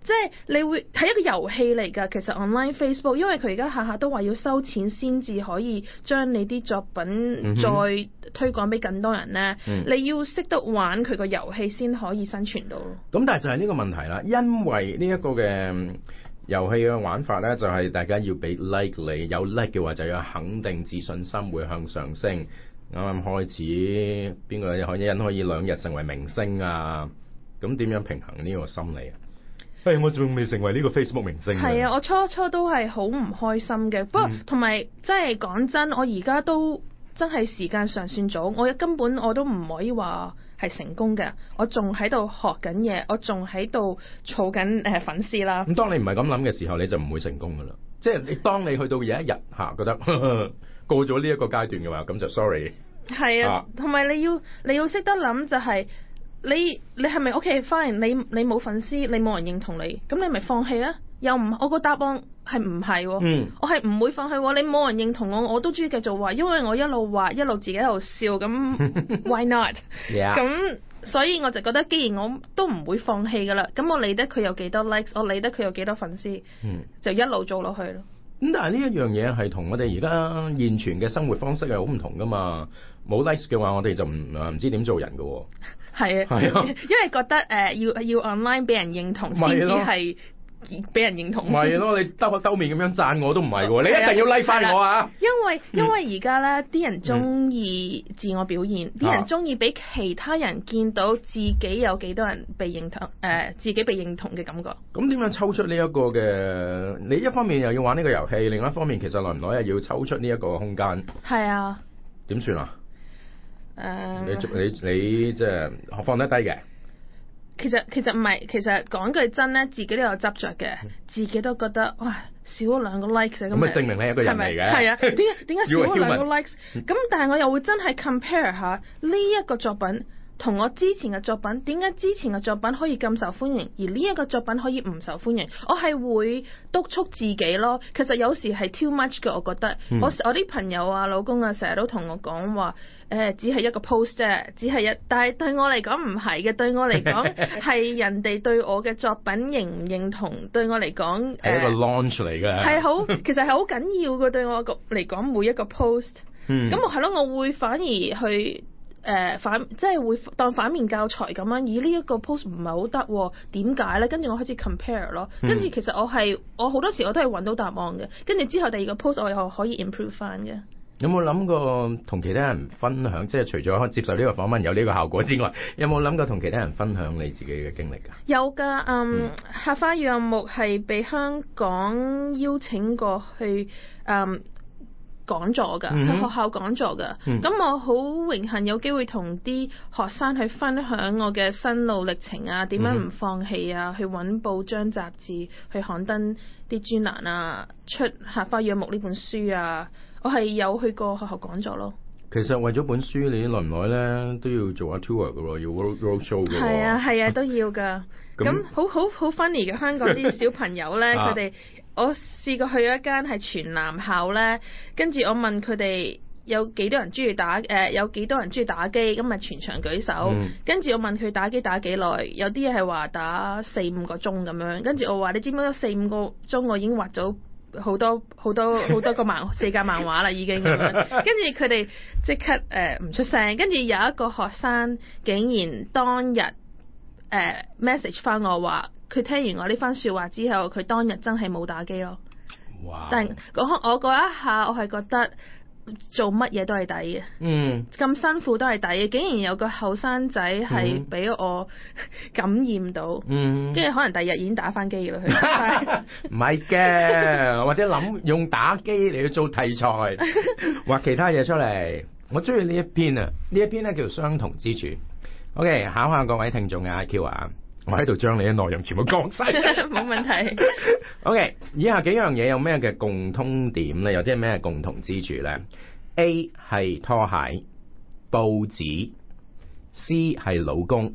Speaker 2: 即係你會係一個遊戲嚟㗎。其實 online Facebook，因為佢而家下下都話要收錢先至可以將你啲作品再推廣俾更多人咧。嗯、你要識得玩佢個遊戲先可以生存到。咁、
Speaker 1: 嗯、但係就係呢個問題啦，因為呢一個嘅遊戲嘅玩法咧，就係大家要俾 like 你，有 like 嘅話就要肯定，自信心會向上升。啱啱開始，邊個有可以人可以兩日成為明星啊？咁點樣平衡呢個心理啊？誒、哎，我仲未成為呢個 Facebook 明星。
Speaker 2: 係啊，我初初都係好唔開心嘅。不過同埋即係講真，我而家都真係時間尚算早，我根本我都唔可以話係成功嘅。我仲喺度學緊嘢，我仲喺度儲緊誒粉絲啦。咁
Speaker 1: 當你唔係咁諗嘅時候，你就唔會成功噶啦。即係你當你去到有一日嚇覺得呵呵過咗呢一個階段嘅話，咁就 sorry。
Speaker 2: 係啊，同埋、啊、你要你要識得諗就係、是、你你係咪 OK fine？你你冇粉絲，你冇人認同你，咁你咪放棄啦。又唔，我個答案係唔係喎？嗯、我係唔會放棄喎。你冇人認同我，我都中意繼續畫，因為我一路畫一路自己喺度笑，咁 why not？咁 Yeah. 所以我就覺得，既然我都唔會放棄噶啦，咁我理得佢有幾多 likes， 我理得佢有幾多粉絲，嗯、就一路做落去咯。
Speaker 1: 咁但係呢一樣嘢係同我哋而家現存嘅生活方式係好唔同噶嘛？冇 likes 嘅話，我哋就唔唔知點做人噶喎。係
Speaker 2: 啊，係啊，因為覺得誒、呃、要要 online 俾人認同先至係俾人認同。唔係
Speaker 1: 咯，你兜兜面咁樣讚我都唔係喎，你一定要 like 翻我啊！
Speaker 2: 因為因為而家咧啲人中意自我表現，啲、嗯、人中意俾其他人見到自己有幾多人被認同，誒、呃、自己被認同嘅感覺。
Speaker 1: 咁點樣抽出呢一個嘅？你一方面又要玩呢個遊戲，另外一方面其實耐唔耐又要抽出呢一個空間。
Speaker 2: 係啊。
Speaker 1: 點算啊？誒、
Speaker 2: uh，
Speaker 1: 你你你即係放得低嘅。
Speaker 2: 其實其實唔係，其實講句真咧，自己都有執着嘅，自己都覺得哇少咗兩個 likes 咁。咁咪
Speaker 1: 證明你係一個人嚟嘅。
Speaker 2: 係啊，點解點解少咗兩個 likes？咁但係我又會真係 compare 下呢一個作品同我之前嘅作品，點解之前嘅作品可以咁受歡迎，而呢一個作品可以唔受歡迎？我係會督促自己咯。其實有時係 too much 嘅，我覺得。嗯、我我啲朋友啊、老公啊，成日都同我講話，誒、呃，只係一個 post 啫，只係一。但係對我嚟講唔係嘅，對我嚟講係人哋對我嘅作品認唔認同，對我嚟講
Speaker 1: 係一個 launch 嚟嘅。
Speaker 2: 係好，其實係好緊要嘅，對我嚟講每一個 post。咁我係咯，我會反而去。誒、呃、反即係會當反面教材咁樣，咦呢一個 post 唔係好得，點解咧？跟住我開始 compare 咯，跟住其實我係我好多時我都係揾到答案嘅，跟住之後第二個 post 我又可以 improve 翻嘅。
Speaker 1: 有冇諗過同其他人分享？即係除咗接受呢個訪問有呢個效果之外，有冇諗過同其他人分享你自己嘅經歷㗎？有㗎，嗯，
Speaker 2: 客、嗯、花養木係被香港邀請過去，嗯。講座㗎，喺學校講座㗎。咁、mm hmm. 我好榮幸有機會同啲學生去分享我嘅心路歷程啊，點樣唔放棄啊，去揾報章雜誌去刊登啲專欄啊，出《客花養木》呢本書啊。我係有去過學校講座咯。
Speaker 1: 其實為咗本書，你耐唔耐咧都要做下 tour 㗎喎，要 road road show 㗎喎。
Speaker 2: 係啊係啊，都要㗎。咁好好好 funny 嘅，香港啲小朋友咧，佢哋。我試過去一間係全男校咧，跟住我問佢哋有幾多人中意打誒、呃，有幾多人中意打機，咁咪全場舉手。跟住、嗯、我問佢打機打幾耐，有啲係話打四五個鐘咁樣。跟住我話你知唔知四五個鐘我已經畫咗好多好多好多個漫四格漫畫啦已經咁樣。跟住佢哋即刻誒唔、呃、出聲。跟住有一個學生竟然當日誒、呃、message 翻我話。佢聽完我呢番説話之後，佢當日真係冇打機咯。哇！但嗰我嗰一下，我係覺得做乜嘢都係抵嘅。嗯。咁辛苦都係抵嘅，竟然有個後生仔係俾我感染到。嗯。跟住可能第二日已經打翻機啦。佢。
Speaker 1: 唔係嘅，或者諗用打機嚟去做題材，畫其他嘢出嚟。我中意呢一篇啊！呢一篇咧叫做相同之處。OK， 考下各位聽眾嘅 I Q 啊！我喺度將你嘅內容全部講晒，
Speaker 2: 冇問題。
Speaker 1: OK， 以下幾樣嘢有咩嘅共通點咧？有啲咩共同之處咧 ？A 係拖鞋、報紙 ，C 係老公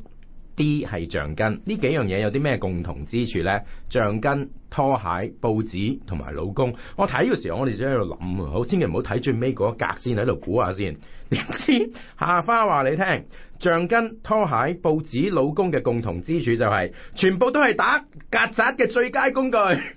Speaker 1: D 係橡筋。呢幾樣嘢有啲咩共同之處呢？橡筋、拖鞋、報紙同埋老公。我睇嘅時候，我哋就喺度諗啊，好千祈唔好睇最尾嗰一格先，喺度估下先。點知夏花話你聽，橡筋、拖鞋、報紙、老公嘅共同之處就係、是、全部都係打曱甴嘅最佳工具。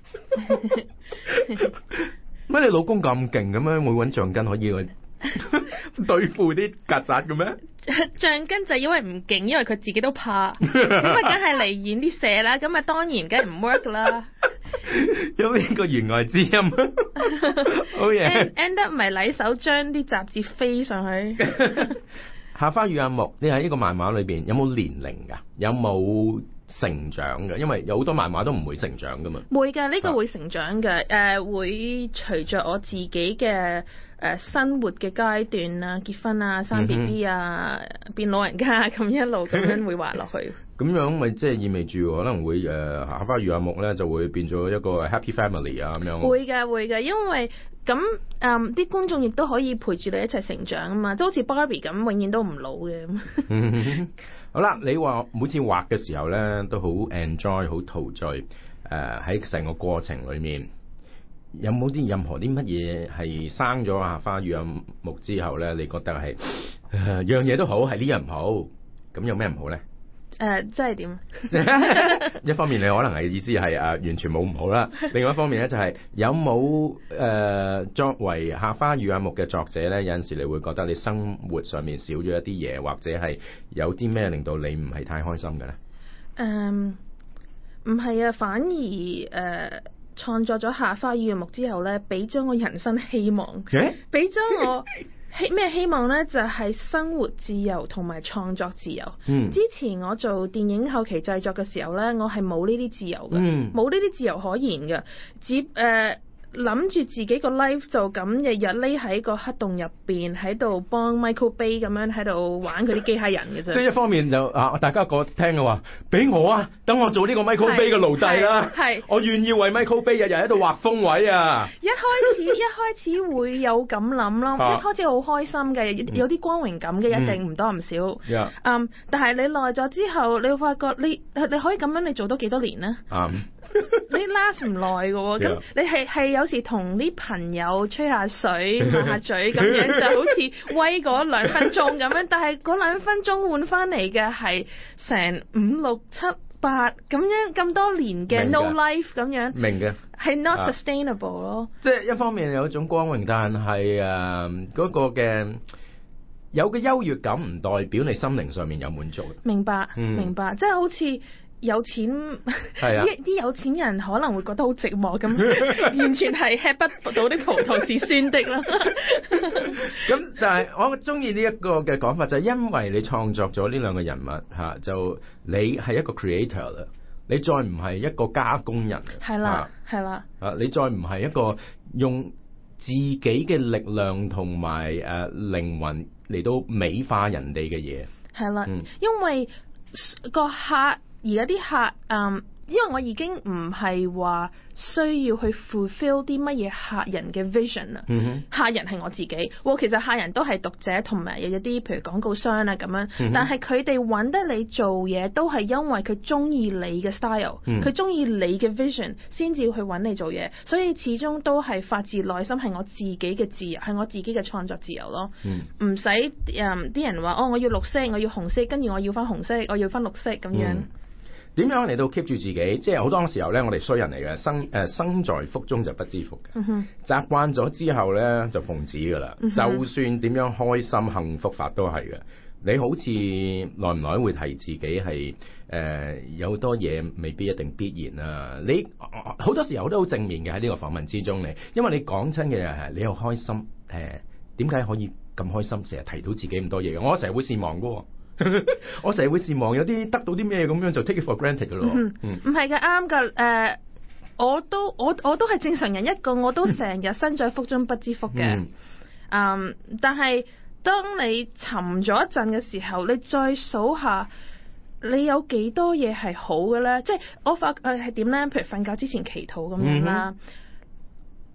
Speaker 1: 乜你老公咁勁咁樣會揾橡筋可以去對付啲曱甴嘅咩？
Speaker 2: 橡筋就因為唔勁，因為佢自己都怕，咁啊梗係嚟演啲射啦，咁啊當然梗係唔 work 啦。
Speaker 1: 有呢個弦外之音，好嘢。
Speaker 2: end up 咪禮手將啲雜誌飛上去。
Speaker 1: 夏花與阿木，你喺呢個漫畫裏邊有冇年齡噶？有冇成長嘅？因為有好多漫畫都唔會成長噶嘛。
Speaker 2: 會㗎，呢、這個會成長嘅，誒、啊呃、會隨着我自己嘅誒、呃、生活嘅階段啊，結婚啊，生 B B 啊，嗯、變老人家咁一路咁樣會滑落去。
Speaker 1: 咁樣咪即係意味住可能會誒、呃、夏花與阿木咧就會變咗一個 happy family 啊咁樣。會
Speaker 2: 㗎會㗎，因為咁誒啲觀眾亦都可以陪住你一齊成長啊嘛，即好似 Barbie 咁，永遠都唔老嘅。
Speaker 1: 好啦，你話每次畫嘅時候咧都好 enjoy 好陶醉，誒喺成個過程裏面有冇啲任何啲乜嘢係生咗夏花與阿木之後咧，你覺得係、呃、樣嘢都好，係呢樣唔好，咁有咩唔好咧？
Speaker 2: 誒、呃，即係點？
Speaker 1: 一方面你可能係意思係誒、呃、完全冇唔好啦，另外一方面咧就係、是、有冇誒、呃、作為夏花與阿木嘅作者咧，有陣時你會覺得你生活上面少咗一啲嘢，或者係有啲咩令到你唔係太開心嘅咧？誒，
Speaker 2: 唔係啊，反而誒、呃、創作咗夏花與阿木之後咧，俾咗我人生希望，俾咗我。希咩希望呢？就係、是、生活自由同埋創作自由。嗯、之前我做電影後期製作嘅時候呢，我係冇呢啲自由嘅，冇呢啲自由可言嘅，只誒。呃諗住自己個 life 就咁日日匿喺個黑洞入邊，喺度幫 Michael Bay 咁樣喺度玩佢啲機械人嘅啫。即係一方面就啊，大家個聽嘅話，俾我啊，等我做呢個 Michael Bay 嘅奴隸啦。係，我願意為 Michael Bay 日日喺度畫風位啊。一開始一開始會有咁諗咯，啊、一開始好開心嘅，有啲光榮感嘅，嗯、一定唔多唔少。嗯，嗯，但係你耐咗之後，你會發覺你你可以咁樣，你做多幾多年呢？嗯你 last 唔耐嘅喎，咁 Yeah. 你係係有時同啲朋友吹下水、抹下嘴咁樣，就好似威嗰兩分鐘咁樣，但係嗰兩分鐘換翻嚟嘅係成五六七八咁樣咁多年嘅 no life 咁樣，明嘅係 not sustainable 咯。即係一方面有一種光榮，但係誒嗰個嘅有個優越感，唔代表你心靈上面有滿足。明白，嗯、明白，即係好似。有錢啲啲、啊、有錢人可能會覺得好寂寞咁，完全係吃不到啲葡萄是酸的啦。咁但係我中意呢一個嘅講法，就係因為你創作咗呢兩個人物嚇、啊，就你係一個 creator 啦，你再唔係一個加工人。係啦，係啦。啊，你再唔係一個用自己嘅力量同埋誒靈魂嚟到美化人哋嘅嘢。係啦，嗯、因為個客。而家啲客，嗯，因為我已經唔係話需要去 fulfill 啲乜嘢客人嘅 vision 啦。Mm hmm. 客人係我自己，哇，其實客人都係讀者同埋有一啲譬如廣告商啊咁樣。Mm hmm. 但係佢哋揾得你做嘢，都係因為佢中意你嘅 style，佢中意你嘅 vision，先至去揾你做嘢。所以始終都係發自內心係我自己嘅自由，係我自己嘅創作自由咯。唔使誒啲人話哦，我要綠色，我要紅色，跟住我要翻紅色，我要翻綠色咁樣。Mm hmm. 點樣嚟到 keep 住自己？即係好多時候咧，我哋衰人嚟嘅，生誒、呃、生在福中就不知福嘅。Mm hmm. 習慣咗之後咧，就奉旨噶啦。Mm hmm. 就算點樣開心幸福法都係嘅。你好似耐唔耐會提自己係誒、呃、有好多嘢未必一定必然啊！你好多時候都好正面嘅喺呢個訪問之中，你因為你講親嘅係你又開心誒，點、呃、解可以咁開心？成日提到自己咁多嘢嘅，我成日會善忘噶喎。我成日會羨望有啲得到啲咩咁樣就 take it for granted 噶咯，唔係嘅，啱噶，誒，我都我我都係正常人一個，我都成日身在福中不知福嘅，嗯，但係當你沉咗一陣嘅時候，你再數下你有幾多嘢係好嘅咧？即係我發誒係點咧？譬如瞓覺之前祈禱咁樣啦，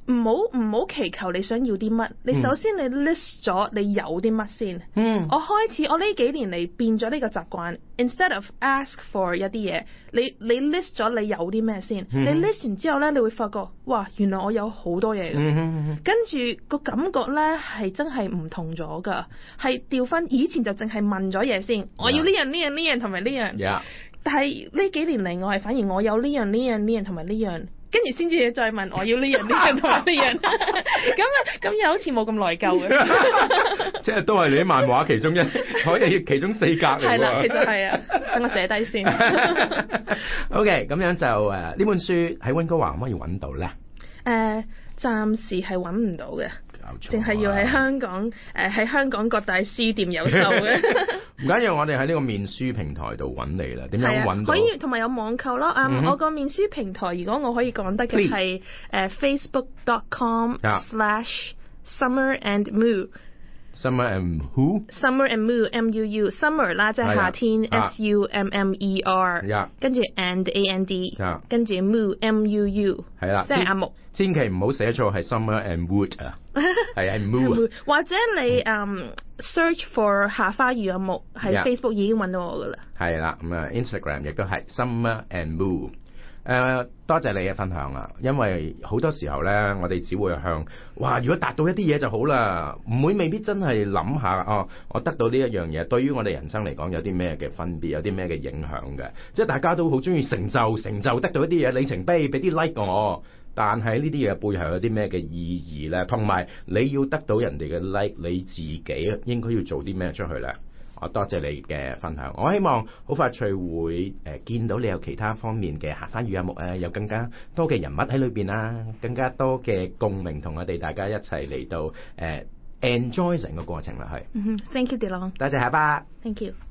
Speaker 2: 唔好唔好祈求你想要啲乜，你首先你 list 咗你有啲乜先。
Speaker 1: 嗯，
Speaker 2: 我開始我呢幾年嚟變咗呢個習慣 ，instead of ask for 一啲嘢，你你 list 咗你有啲咩先，
Speaker 1: 嗯、
Speaker 2: 你 list 完之後咧，你會發覺哇，原來我有好多嘢嘅，
Speaker 1: 嗯、
Speaker 2: 跟住個感覺咧係真係唔同咗㗎，係調翻以前就淨係問咗嘢先，我要呢樣呢樣呢樣同埋呢樣，
Speaker 1: yeah.
Speaker 2: 但係呢幾年嚟我係反而我有呢樣呢樣呢樣同埋呢樣。跟住先至再問我要呢樣呢樣同埋呢樣，咁啊咁又好似冇咁內疚嘅。
Speaker 1: 即係都係你啲漫畫其中一，可以其中四格嚟喎。
Speaker 2: 係啦，其實係啊，等我寫低先。
Speaker 1: OK，咁樣就誒呢本書喺溫哥華可唔可以揾到咧？
Speaker 2: 誒，暫時係揾唔到嘅。淨係要喺香港誒喺、呃、香港各大書店有售嘅。
Speaker 1: 唔緊要，我哋喺呢個面書平台度揾你啦。點樣揾到？
Speaker 2: 可以同埋有網購咯。嗯，
Speaker 1: mm-hmm.
Speaker 2: 我個面書平台如果我可以講得嘅係誒 facebook dot com slash summer and moo。
Speaker 1: Summer and who?
Speaker 2: Summer and moo M U U summer 啦，即係夏天 S U M M E R， 跟住 and A N D， 跟住 moo M U U，
Speaker 1: 係啦，
Speaker 2: 即係阿木。
Speaker 1: 千祈唔好寫錯係 summer and wood 啊，係係 moo
Speaker 2: 或者你嗯 search for 夏花魚阿木喺 Facebook 已經揾到我噶啦。係
Speaker 1: 啦，咁啊 Instagram 亦都係 summer and moo。誒、uh, 多謝你嘅分享啊！因為好多時候咧，我哋只會向哇，如果達到一啲嘢就好啦，唔會未必真係諗下哦，我得到呢一樣嘢，對於我哋人生嚟講有啲咩嘅分別，有啲咩嘅影響嘅。即係大家都好中意成就，成就得到一啲嘢里程碑，俾啲 like 我。但係呢啲嘢背後有啲咩嘅意義咧？同埋你要得到人哋嘅 like， 你自己應該要做啲咩出去咧？我多謝你嘅分享，我希望好快脆會誒、呃、見到你有其他方面嘅夏花語音樂啊，有更加多嘅人物喺裏邊啊，更加多嘅共鳴，同我哋大家一齊嚟到誒、呃、enjoy 成個過程啦，係。
Speaker 2: 嗯哼，thank you，Delon。
Speaker 1: 多謝夏爸。
Speaker 2: Thank you。